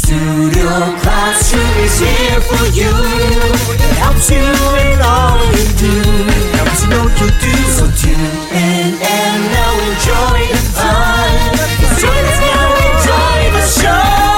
Studio Classroom is here for you. It helps you in all you do. Helps you know you do. So tune in and now enjoy the fun. Join us now, enjoy the show.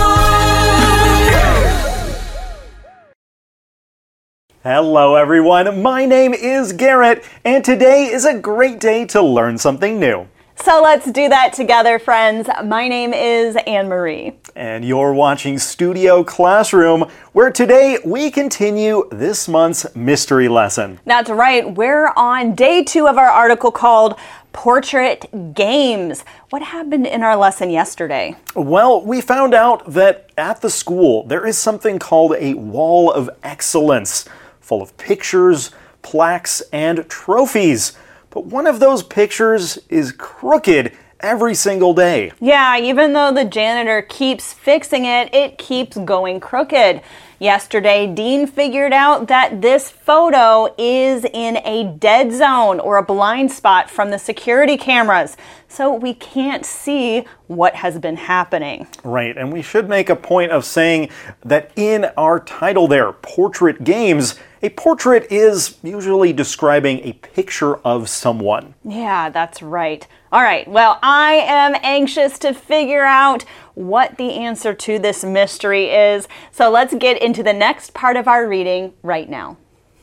Hello everyone, my name is Garrett, and today is a great day to learn something new. So let's do that together, friends. My name is Anne-Marie. And you're watching Studio Classroom, where today we continue this month's mystery lesson. That's right, we're on day 2 of our article called Portrait Games. What happened in our lesson yesterday? Well, we found out that at the school there is something called a Wall of Excellence, full of pictures, plaques, and trophies. But one of those pictures is crooked every single day. Yeah, even though the janitor keeps fixing it, it keeps going crooked. Yesterday, Dean figured out that this photo is in a dead zone or a blind spot from the security cameras, so we can't see what has been happening. Right, and we should make a point of saying that in our title there, Portrait Games, a portrait is usually describing a picture of someone. Yeah, that's right. All right, well, I am anxious to figure out what the answer to this mystery is. So let's get into the next part of our reading right now.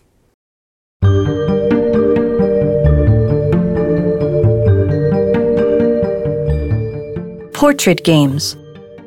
Portrait Games.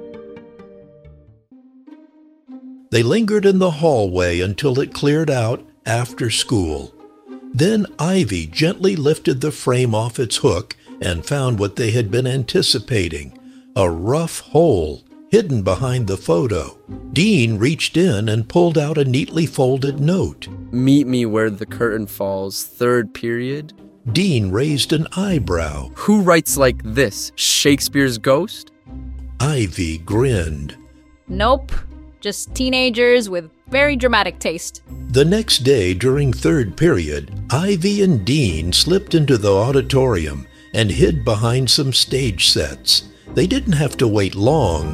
They lingered in the hallway until it cleared out after school. Then Ivy gently lifted the frame off its hook and found what they had been anticipating, a rough hole hidden behind the photo. Dean reached in and pulled out a neatly folded note. Meet me where the curtain falls, 3rd period. Dean raised an eyebrow. Who writes like this? Shakespeare's Ghost? Ivy grinned. Nope. Just teenagers with very dramatic taste. The next day during 3rd period, Ivy and Dean slipped into the auditorium and hid behind some stage sets. They didn't have to wait long.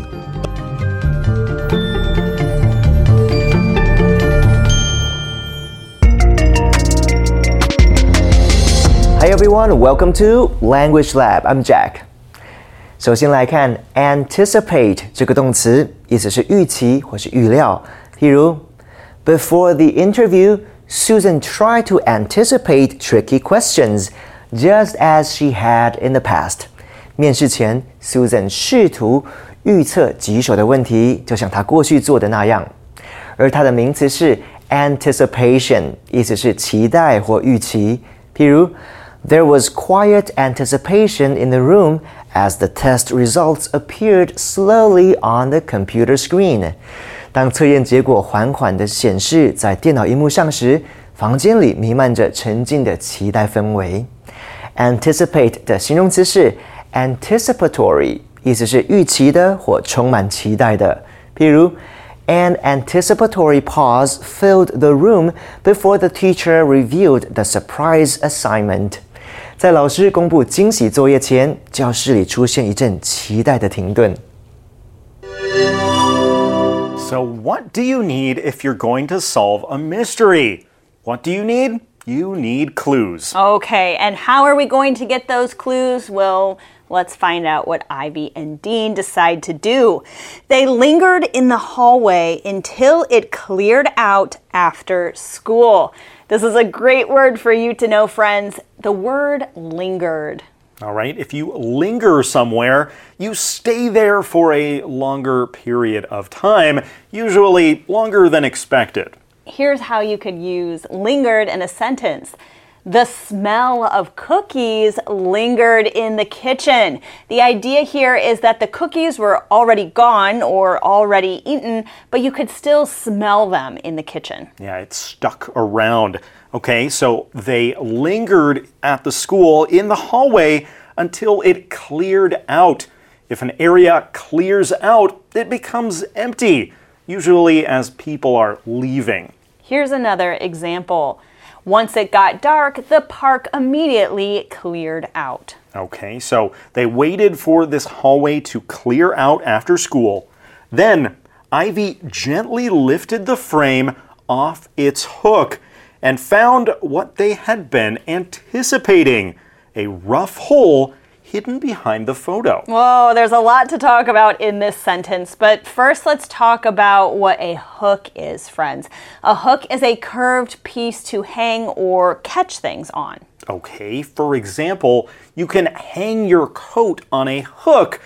Hi everyone, welcome to Language Lab. I'm Jack. 首先来看 anticipate 这个动词，意思是预期或是预料。譬如 Before the interview, Susan tried to anticipate tricky questions, just as she had in the past. 面试前 Susan 试图预测棘手的问题，就像她过去做的那样。而它的名词是 anticipation， 意思是期待或预期。譬如There was quiet anticipation in the room as the test results appeared slowly on the computer screen. 当测验结果缓缓地显示在电脑萤幕上时，房间里弥漫着沉静的期待氛围。Anticipate 的形容词是 anticipatory， 意思是预期的或充满期待的。譬如An anticipatory pause filled the room before the teacher revealed the surprise assignment. 在老师公布惊喜作业前，教室里出现一阵期待的停顿。 So what do you need if you're going to solve a mystery? What do you need? You need clues. Okay, and how are we going to get those clues? Well, let's find out what Ivy and Dean decide to do. They lingered in the hallway until it cleared out after school. This is a great word for you to know, friends. The word lingered. All right, if you linger somewhere, you stay there for a longer period of time, usually longer than expected. Here's how you could use lingered in a sentence. The smell of cookies lingered in the kitchen. The idea here is that the cookies were already gone or already eaten, but you could still smell them in the kitchen. Yeah, it stuck around. Okay, so they lingered at the school in the hallway until it cleared out. If an area clears out, it becomes empty, usually as people are leaving. Here's another example. Once it got dark, the park immediately cleared out. Okay, so they waited for this hallway to clear out after school. Then, Ivy gently lifted the frame off its hook and found what they had been anticipating, a rough hole hidden behind the photo. Whoa, there's a lot to talk about in this sentence, but first let's talk about what a hook is, friends. A hook is a curved piece to hang or catch things on. Okay, for example, you can hang your coat on a hook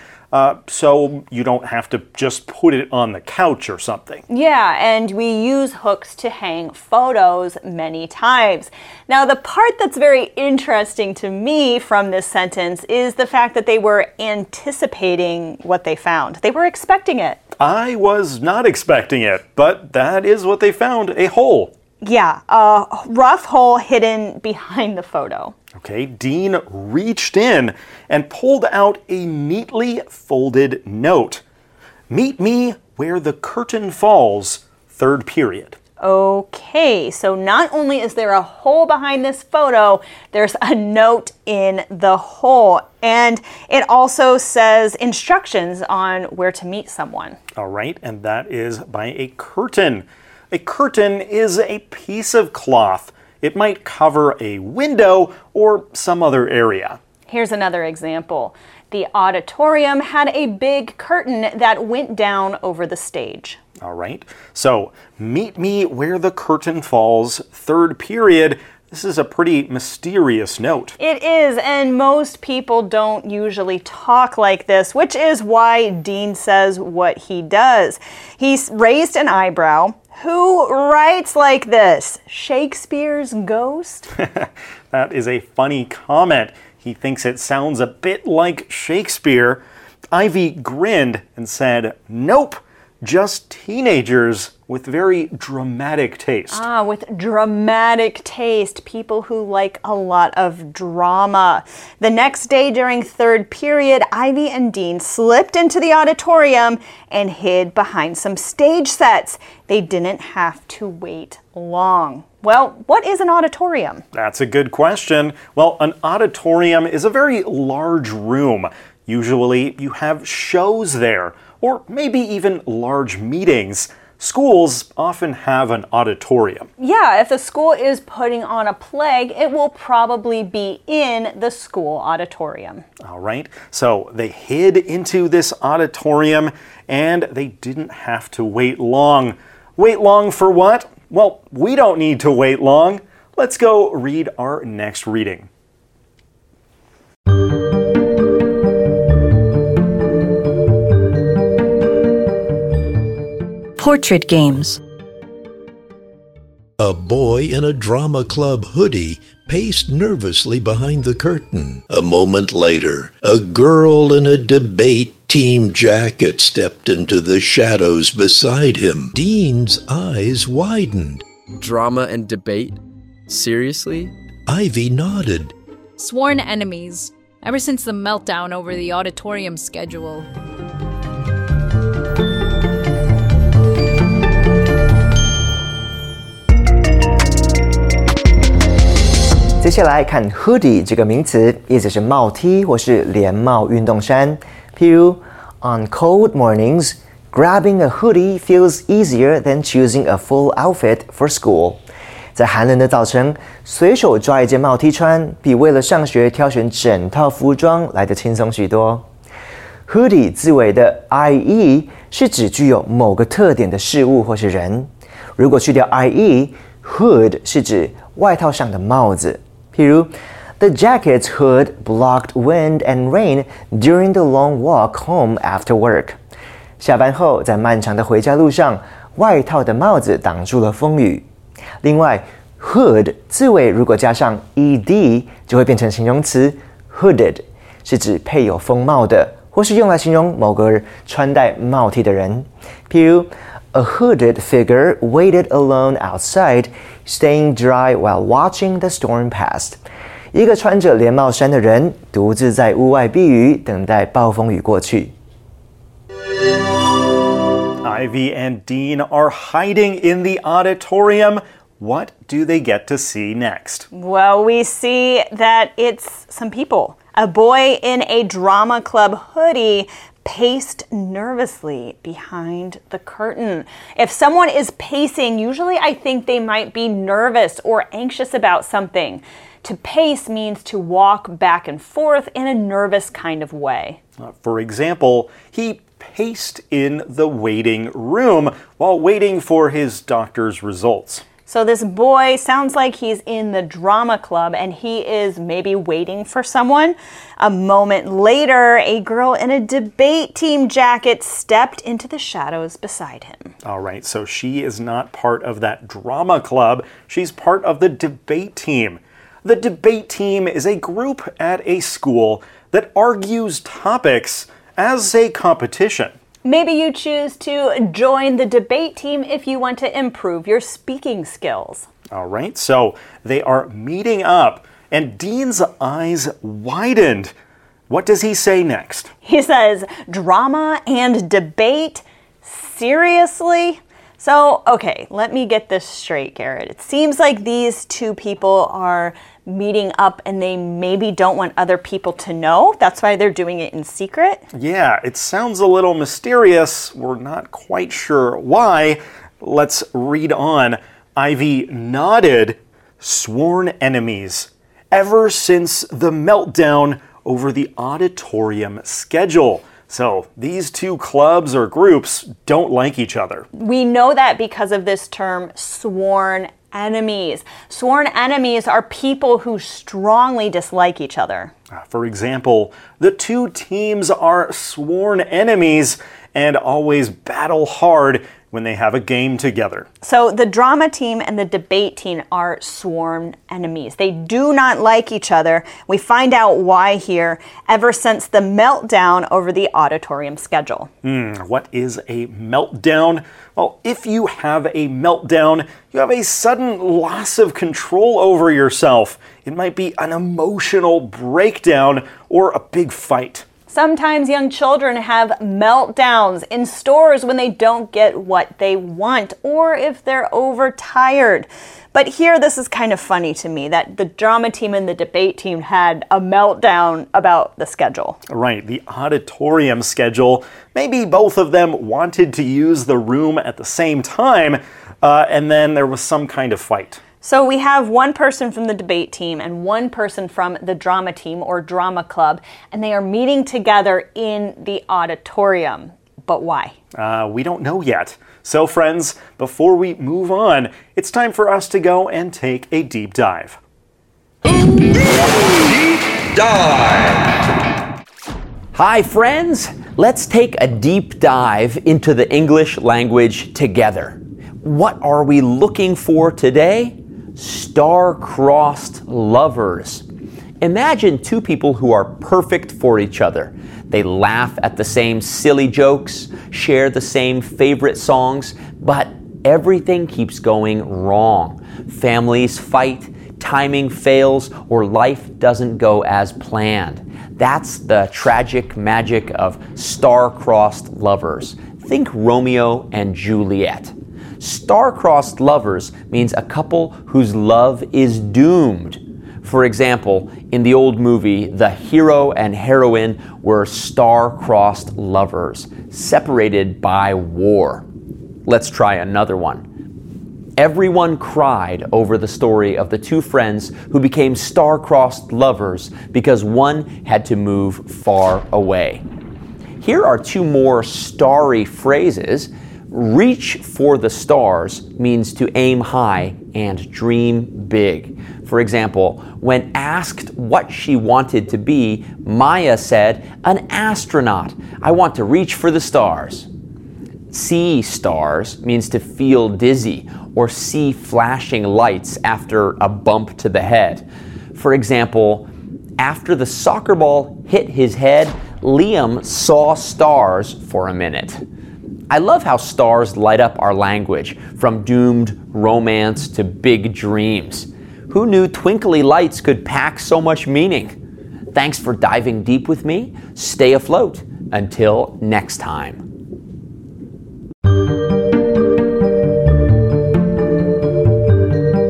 so you don't have to just put it on the couch or something. Yeah, and we use hooks to hang photos many times. Now, the part that's very interesting to me from this sentence is the fact that they were anticipating what they found. They were expecting it. I was not expecting it, but that is what they found, a hole. Yeah, a rough hole hidden behind the photo. Okay, Dean reached in and pulled out a neatly folded note. Meet me where the curtain falls, third period. Okay, so not only is there a hole behind this photo, there's a note in the hole. And it also says instructions on where to meet someone. All right, and that is by a curtain. A curtain is a piece of cloth. It might cover a window or some other area. Here's another example. The auditorium had a big curtain that went down over the stage. All right, so meet me where the curtain falls, third period. This is a pretty mysterious note. It is, and most people don't usually talk like this, which is why Dean says what he does. He's raised an eyebrow. Who writes like this? Shakespeare's ghost? That is a funny comment. He thinks it sounds a bit like Shakespeare. Ivy grinned and said, nope, just teenagers with very dramatic taste. Ah, with dramatic taste. People who like a lot of drama. The next day during third period, Ivy and Dean slipped into the auditorium and hid behind some stage sets. They didn't have to wait long. Well, what is an auditorium? That's a good question. Well, an auditorium is a very large room. Usually you have shows there, or maybe even large meetings. Schools often have an auditorium. Yeah, if the school is putting on a play, it will probably be in the school auditorium. All right, so they hid into this auditorium and they didn't have to wait long. Wait long for what? Well, we don't need to wait long. Let's go read our next reading. Portrait games. A boy in a drama club hoodie paced nervously behind the curtain. A moment later, a girl in a debate team jacket stepped into the shadows beside him. Dean's eyes widened. Drama and debate? Seriously? Ivy nodded. Sworn enemies, ever since the meltdown over the auditorium schedule. 接下来看 hoodie 这个名词，意思是帽 T 或是连帽运动衫。譬如 on cold mornings, grabbing a hoodie feels easier than choosing a full outfit for school. 在寒冷的早晨，随手抓一件帽 T 穿，比为了上学挑选整套服装来得轻松许多。Hoodie 字尾的 ie 是指具有某个特点的事物或是人。如果去掉 ie，hood 是指外套上的帽子。譬如 The jacket's hood blocked wind and rain during the long walk home after work. 下班后，在漫长的回家路上，外套的帽子挡住了风雨。另外 ，hood 字尾如果加上 ed， 就会变成形容词 hooded， 是指配有风帽的，或是用来形容某个穿戴帽 T 的人。譬如 A hooded figure waited alone outside, staying dry while watching the storm past. 一个穿着连帽衫的人独自在屋外避雨，等待暴风雨过去。 Ivy and Dean are hiding in the auditorium. What do they get to see next? Well, we see that it's some people. A boy in a drama club hoodie paced nervously behind the curtain. If someone is pacing, usually I think they might be nervous or anxious about something. To pace means to walk back and forth in a nervous kind of way. For example, he paced in the waiting room while waiting for his doctor's results. So this boy sounds like he's in the drama club and he is maybe waiting for someone. A moment later, a girl in a debate team jacket stepped into the shadows beside him. All right, so she is not part of that drama club. She's part of the debate team. The debate team is a group at a school that argues topics as a competition. Maybe you choose to join the debate team if you want to improve your speaking skills. All right, so they are meeting up, and Dean's eyes widened. What does he say next? He says, drama and debate? Seriously? So, okay, let me get this straight, Garrett. It seems like these two people are meeting up and they maybe don't want other people to know. That's why they're doing it in secret. Yeah, it sounds a little mysterious. We're not quite sure why. Let's read on. Ivy nodded. Sworn enemies. Ever since the meltdown over the auditorium schedule. So these two clubs or groups don't like each other. We know that because of this term, sworn enemies. Sworn enemies are people who strongly dislike each other. For example, the two teams are sworn enemies and always battle hard when they have a game together. So the drama team and the debate team are sworn enemies. They do not like each other. We find out why here ever since the meltdown over the auditorium schedule. What is a meltdown? Well, if you have a meltdown, you have a sudden loss of control over yourself. It might be an emotional breakdown or a big fight. Sometimes young children have meltdowns in stores when they don't get what they want or if they're overtired. But here, this is kind of funny to me that the drama team and the debate team had a meltdown about the schedule. Right, the auditorium schedule. Maybe both of them wanted to use the room at the same time, and then there was some kind of fight. So we have one person from the debate team and one person from the drama team or drama club, and they are meeting together in the auditorium. But why? We don't know yet. So friends, before we move on, it's time for us to go and take a deep dive. Deep dive! Hi friends, let's take a deep dive into the English language together. What are we looking for today? Star-crossed lovers. Imagine two people who are perfect for each other. They laugh at the same silly jokes, share the same favorite songs, but everything keeps going wrong. Families fight, timing fails, or life doesn't go as planned. That's the tragic magic of star-crossed lovers. Think Romeo and Juliet. Star-crossed lovers means a couple whose love is doomed. For example, in the old movie, the hero and heroine were star-crossed lovers, separated by war. Let's try another one. Everyone cried over the story of the two friends who became star-crossed lovers because one had to move far away. Here are two more starry phrases. Reach for the stars means to aim high and dream big. For example, when asked what she wanted to be, Maya said, "An astronaut. I want to reach for the stars." See stars means to feel dizzy or see flashing lights after a bump to the head. For example, after the soccer ball hit his head, Liam saw stars for a minute. I love how stars light up our language, from doomed romance to big dreams. Who knew twinkly lights could pack so much meaning? Thanks for diving deep with me. Stay afloat. Until next time.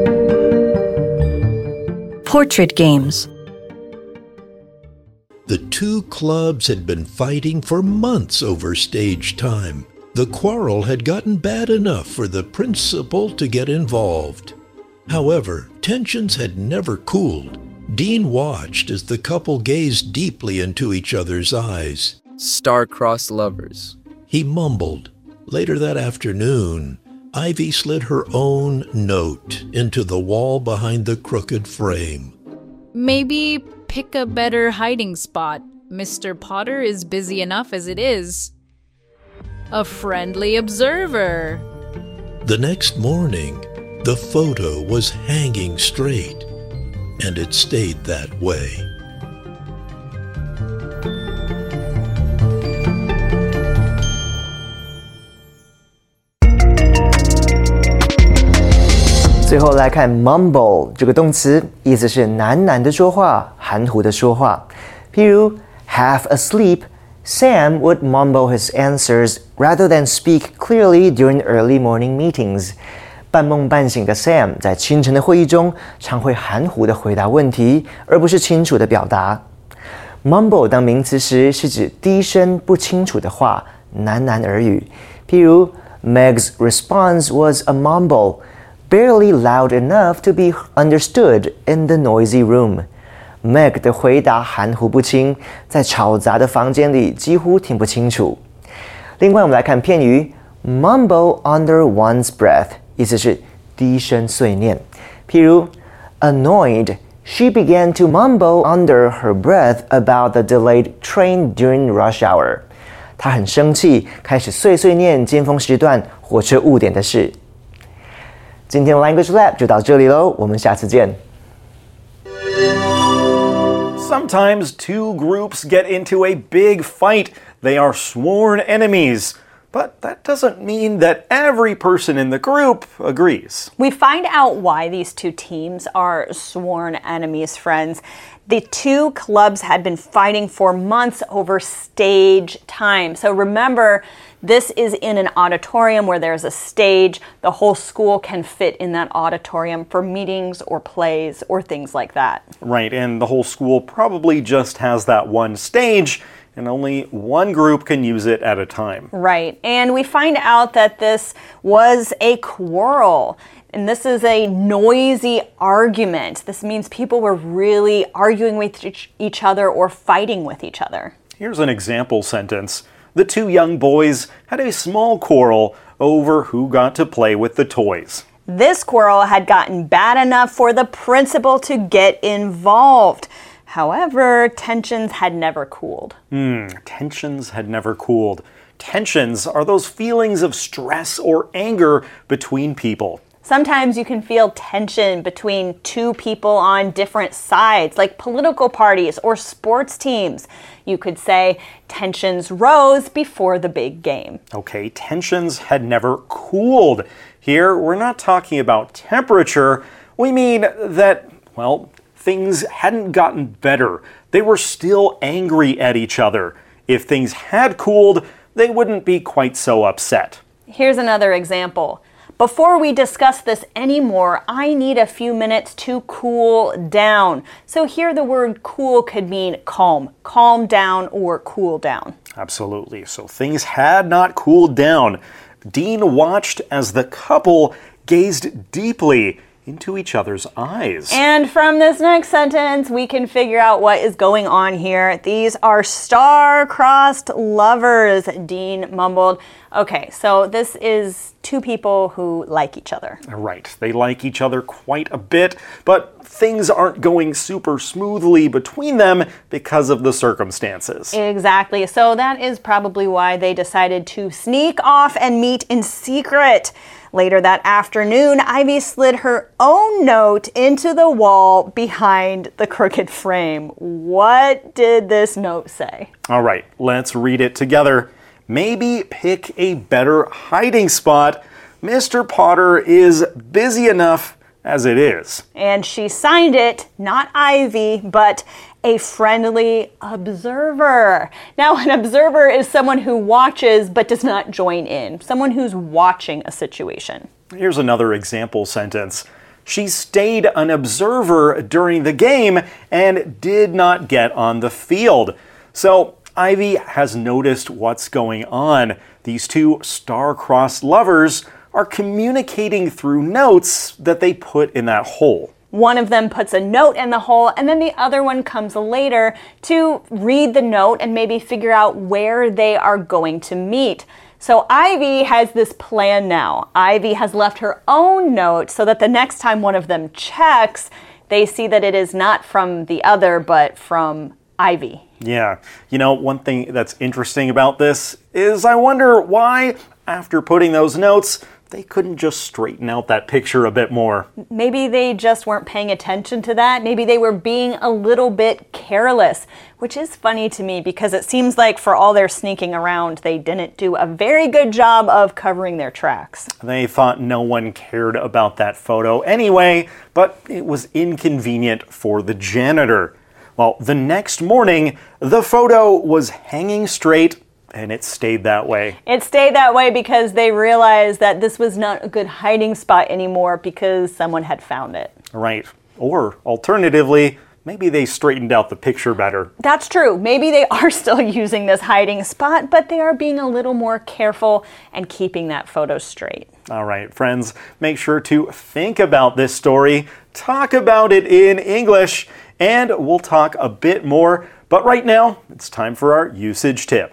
Portrait games. The two clubs had been fighting for months over stage time. The quarrel had gotten bad enough for the principal to get involved. However, tensions had never cooled. Dean watched as the couple gazed deeply into each other's eyes. Star-crossed lovers. He mumbled. Later that afternoon, Ivy slid her own note into the wall behind the crooked frame. Maybe pick a better hiding spot. Mr. Potter is busy enough as it is. A friendly observer. The next morning, the photo was hanging straight, and it stayed that way. 最后来看 mumble 这个动词，意思是喃喃的说话，含糊的说话。譬如 half asleep, Sam would mumble his answers rather than speak clearly during early morning meetings. 半梦半醒的 Sam 在清晨的会议中常会含糊的回答问题，而不是清楚的表达。Mumble 当名词时是指低声不清楚的话，喃喃耳语。譬如 Meg's response was a mumble, barely loud enough to be understood in the noisy room. Meg 的回答含糊不清，在吵杂的房间里几乎听不清楚。另外，我们来看片语 mumble under one's breath， 意思是低声碎念。譬如 annoyed, she began to mumble under her breath about the delayed train during rush hour. 她很生气，开始碎碎念尖峰时段火车误点的事。今天的 Language Lab 就到这里喽，我们下次见。 Sometimes two groups get into a big fight. They are sworn enemies. But that doesn't mean that every person in the group agrees. We find out why these two teams are sworn enemies, friends. The two clubs had been fighting for months over stage time. So remember, this is in an auditorium where there's a stage. The whole school can fit in that auditorium for meetings or plays or things like that. Right, and the whole school probably just has that one stage, and only one group can use it at a time. Right, and we find out that this was a quarrel. And this is a noisy argument. This means people were really arguing with each other or fighting with each other. Here's an example sentence. The two young boys had a small quarrel over who got to play with the toys. This quarrel had gotten bad enough for the principal to get involved. However, tensions had never cooled. Tensions had never cooled. Tensions are those feelings of stress or anger between people. Sometimes you can feel tension between two people on different sides, like political parties or sports teams. You could say tensions rose before the big game. Okay, tensions had never cooled. Here, we're not talking about temperature. We mean that, well, things hadn't gotten better. They were still angry at each other. If things had cooled, they wouldn't be quite so upset. Here's another example. Before we discuss this anymore, I need a few minutes to cool down. So here the word cool could mean calm down or cool down. Absolutely. So things had not cooled down. Dean watched as the couple gazed deeply into each other's eyes. And from this next sentence, we can figure out what is going on here. These are star-crossed lovers, Dean mumbled. Okay, so this is two people who like each other. Right, they like each other quite a bit, but things aren't going super smoothly between them because of the circumstances. Exactly, so that is probably why they decided to sneak off and meet in secret. Later that afternoon, Ivy slid her own note into the wall behind the crooked frame. What did this note say? All right, let's read it together. Maybe pick a better hiding spot. Mr. Potter is busy enough as it is. And she signed it, not Ivy, but a friendly observer. Now, an observer is someone who watches but does not join in, someone who's watching a situation. Here's another example sentence. She stayed an observer during the game and did not get on the field. So Ivy has noticed what's going on. These two star-crossed lovers are communicating through notes that they put in that hole. One of them puts a note in the hole, and then the other one comes later to read the note and maybe figure out where they are going to meet. So Ivy has this plan now. Ivy has left her own note so that the next time one of them checks, they see that it is not from the other, but from Ivy. Yeah. You know, one thing that's interesting about this is I wonder why, after putting those notes, they couldn't just straighten out that picture a bit more. Maybe they just weren't paying attention to that. Maybe they were being a little bit careless, which is funny to me because it seems like for all their sneaking around, they didn't do a very good job of covering their tracks. They thought no one cared about that photo anyway, but it was inconvenient for the janitor. Well, the next morning, the photo was hanging straight, and it stayed that way. It stayed that way because they realized that this was not a good hiding spot anymore because someone had found it. Right. Or, alternatively, maybe they straightened out the picture better. That's true. Maybe they are still using this hiding spot, but they are being a little more careful and keeping that photo straight. All right, friends, make sure to think about this story, talk about it in English, and we'll talk a bit more. But right now, it's time for our usage tip.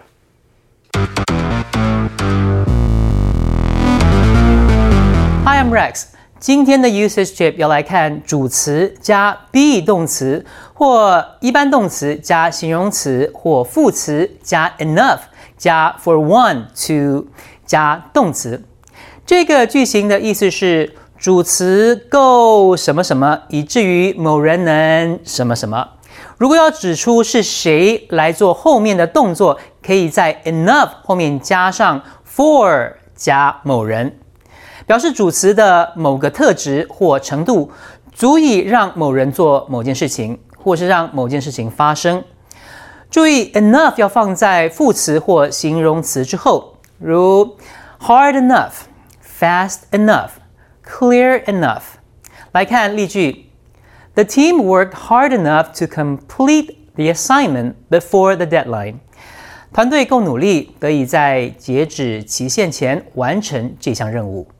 Hi, I'm Rex. 今天的 usage tip 要来看主词加 be 动词，或一般动词加形容词，或副词加 enough 加 for one to 加动词。这个句型的意思是主词够什么什么，以至于某人能什么什么。如果要指出是谁来做后面的动作，可以在 enough 后面加上 for 加某人，表示主词的某个特质或程度足以让某人做某件事情，或是让某件事情发生。注意 enough 要放在副词或形容词之后，如 hard enough, fast enough, clear enough。来看例句。The team worked hard enough to complete the assignment before the deadline. 团队够努力，得以在截止期限前完成这项任务。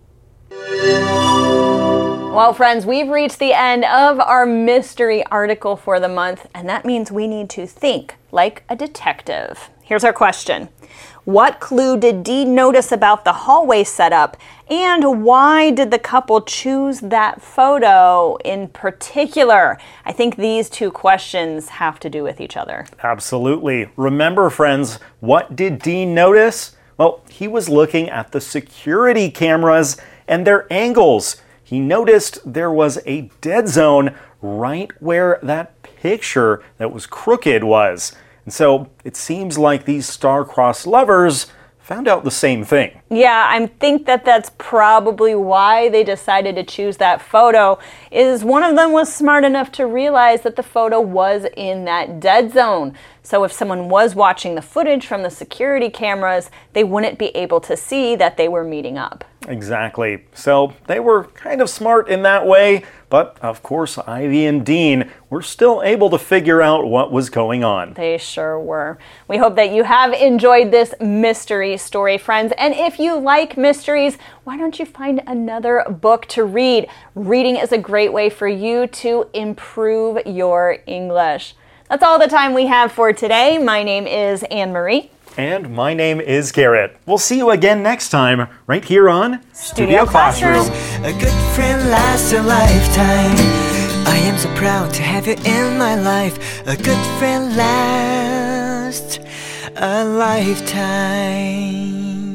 Well, friends, we've reached the end of our mystery article for the month, and that means we need to think like a detective. Here's our question. What clue did Dee notice about the hallway setup, and why did the couple choose that photo in particular? I think these two questions have to do with each other. Absolutely. Remember, friends, what did Dean notice? Well, he was looking at the security cameras and their angles. He noticed there was a dead zone right where that picture that was crooked was. And so it seems like these star-crossed lovers found out the same thing. Yeah, I think that's probably why they decided to choose that photo, is one of them was smart enough to realize that the photo was in that dead zone. So if someone was watching the footage from the security cameras, they wouldn't be able to see that they were meeting up. Exactly. So they were kind of smart in that way, but of course Ivy and Dean were still able to figure out what was going on. They sure were. We hope that you have enjoyed this mystery story, friends. And if you like mysteries, why don't you find another book to read? Reading is a great way for you to improve your English. That's all the time we have for today. My name is Anne-Marie. And my name is Garrett. We'll see you again next time, right here on Studio Classroom. A good friend lasts a lifetime. I am so proud to have you in my life. A good friend lasts a lifetime.